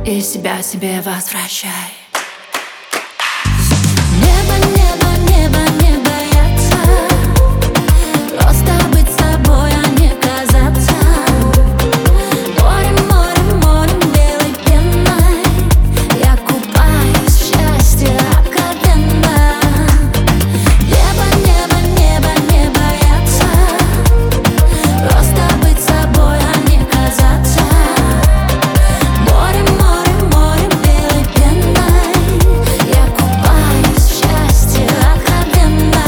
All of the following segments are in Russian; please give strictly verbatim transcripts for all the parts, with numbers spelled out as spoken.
и себя себе возвращай. Небо, небо, небо, не бояться, просто быть собой, а не казаться. Морем, морем, морем белой пеной я купаюсь в счастье откровенно. Небо, небо, небо, не бояться, просто быть собой, а не казаться. Морем, морем, морем белой пеной я купаюсь в счастье откровенно.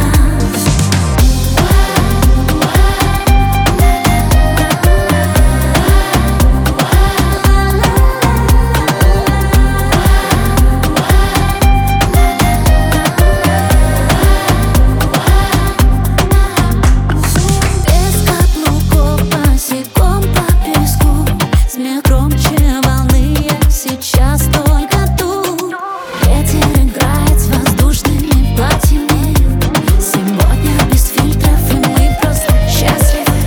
Без каблуков босиком по песку, смех громче волны, я сейчас только тут. Ветер играет с воздушными платьями, сегодня без фильтров, и мы просто счастливы.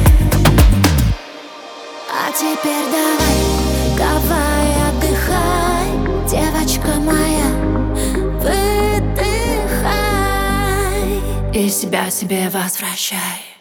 А теперь давай, давай отдыхай, девочка моя, выдыхай. И себя себе возвращай.